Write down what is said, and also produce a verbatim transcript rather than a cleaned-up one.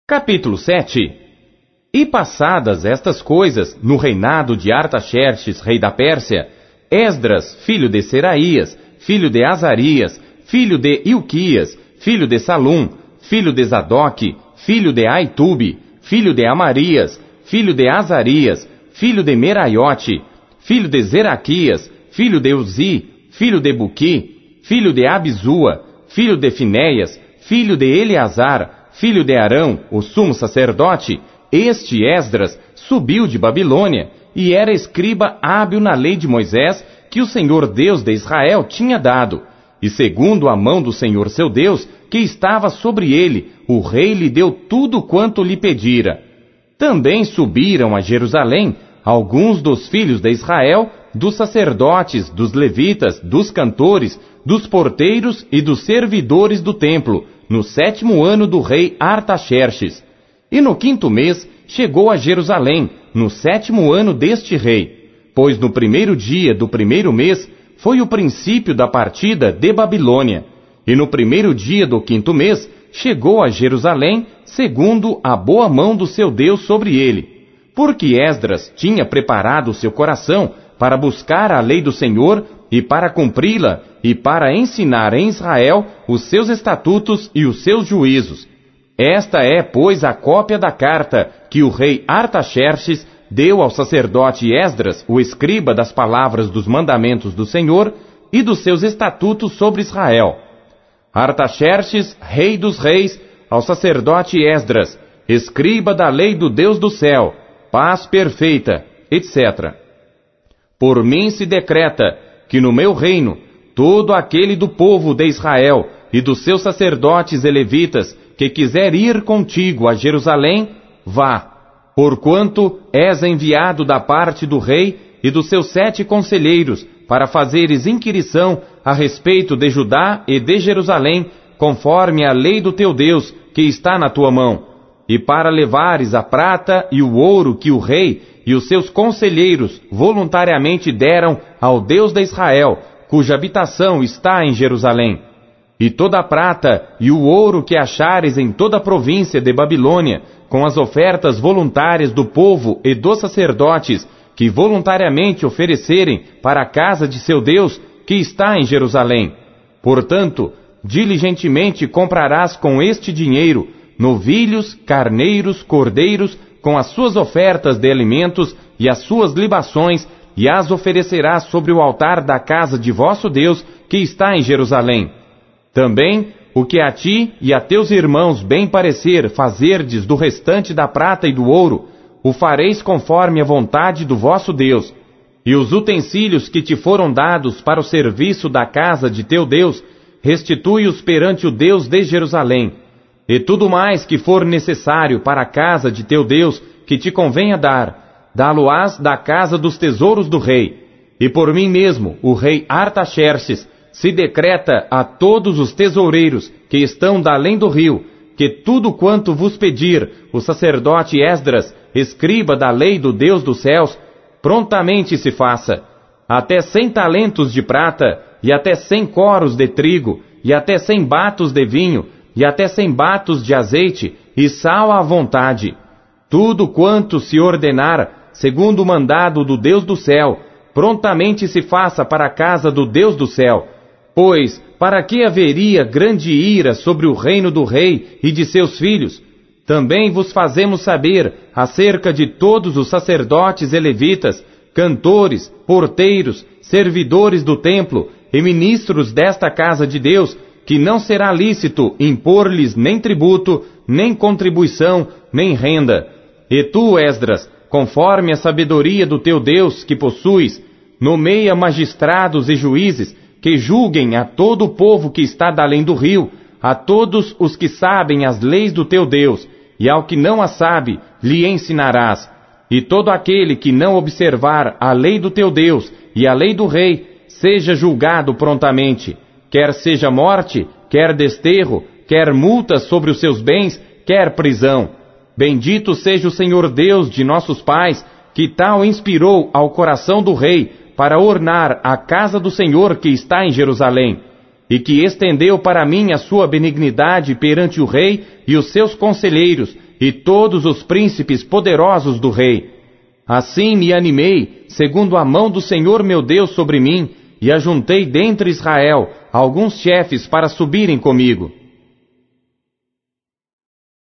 Capítulo sete. E passadas estas coisas, no reinado de Artaxerxes, rei da Pérsia, Esdras, filho de Seraías, filho de Azarias, filho de Ilquias, filho de Salum, filho de Zadoque, filho de Aitube, filho de Amarias, filho de Azarias, filho de Meraiote, filho de Zeraquias, filho de Uzi, filho de Buqui, filho de Abizua, filho de Finéias, filho de Eleazar, filho de Arão, o sumo sacerdote, este Esdras subiu de Babilônia, e era escriba hábil na lei de Moisés, que o Senhor Deus de Israel tinha dado. E segundo a mão do Senhor seu Deus, que estava sobre ele, o rei lhe deu tudo quanto lhe pedira. Também subiram a Jerusalém alguns dos filhos de Israel, dos sacerdotes, dos levitas, dos cantores, dos porteiros e dos servidores do templo, no sétimo ano do rei Artaxerxes. E no quinto mês chegou a Jerusalém, no sétimo ano deste rei, pois no primeiro dia do primeiro mês foi o princípio da partida de Babilônia. E no primeiro dia do quinto mês chegou a Jerusalém, segundo a boa mão do seu Deus sobre ele. Porque Esdras tinha preparado o seu coração para buscar a lei do Senhor e para cumpri-la, e para ensinar em Israel os seus estatutos e os seus juízos. Esta é, pois, a cópia da carta que o rei Artaxerxes deu ao sacerdote Esdras, o escriba das palavras dos mandamentos do Senhor e dos seus estatutos sobre Israel. Artaxerxes, rei dos reis, ao sacerdote Esdras, escriba da lei do Deus do céu, paz perfeita, etcétera. Por mim se decreta que no meu reino todo aquele do povo de Israel e dos seus sacerdotes e levitas que quiser ir contigo a Jerusalém, vá, porquanto és enviado da parte do rei e dos seus sete conselheiros para fazeres inquirição a respeito de Judá e de Jerusalém, conforme a lei do teu Deus que está na tua mão, e para levares a prata e o ouro que o rei e os seus conselheiros voluntariamente deram ao Deus de Israel, cuja habitação está em Jerusalém. E toda a prata e o ouro que achares em toda a província de Babilônia, com as ofertas voluntárias do povo e dos sacerdotes, que voluntariamente oferecerem para a casa de seu Deus, que está em Jerusalém. Portanto, diligentemente comprarás com este dinheiro novilhos, carneiros, cordeiros, com as suas ofertas de alimentos e as suas libações, e as oferecerás sobre o altar da casa de vosso Deus, que está em Jerusalém. Também, o que a ti e a teus irmãos bem parecer fazerdes do restante da prata e do ouro, o fareis conforme a vontade do vosso Deus. E os utensílios que te foram dados para o serviço da casa de teu Deus, restitui-os perante o Deus de Jerusalém. E tudo mais que for necessário para a casa de teu Deus, que te convenha dar, dá-lo-ás da casa dos tesouros do rei. E por mim mesmo, o rei Artaxerxes, se decreta a todos os tesoureiros que estão da além do rio, que tudo quanto vos pedir o sacerdote Esdras, escriba da lei do Deus dos céus, prontamente se faça. Até cem talentos de prata, e até cem coros de trigo, e até cem batos de vinho, e até cem batos de azeite, e sal à vontade. Tudo quanto se ordenar, segundo o mandado do Deus do céu, prontamente se faça para a casa do Deus do céu. Pois, para que haveria grande ira sobre o reino do rei e de seus filhos? Também vos fazemos saber acerca de todos os sacerdotes e levitas, cantores, porteiros, servidores do templo e ministros desta casa de Deus, que não será lícito impor-lhes nem tributo, nem contribuição, nem renda. E tu, Esdras, conforme a sabedoria do teu Deus que possuis, nomeia magistrados e juízes, que julguem a todo o povo que está da além do rio, a todos os que sabem as leis do teu Deus, e ao que não as sabe, lhe ensinarás. E todo aquele que não observar a lei do teu Deus e a lei do rei, seja julgado prontamente, quer seja morte, quer desterro, quer multas sobre os seus bens, quer prisão. Bendito seja o Senhor Deus de nossos pais, que tal inspirou ao coração do rei, para ornar a casa do Senhor que está em Jerusalém, e que estendeu para mim a sua benignidade perante o rei e os seus conselheiros, e todos os príncipes poderosos do rei. Assim me animei, segundo a mão do Senhor meu Deus sobre mim, e ajuntei dentre Israel alguns chefes para subirem comigo.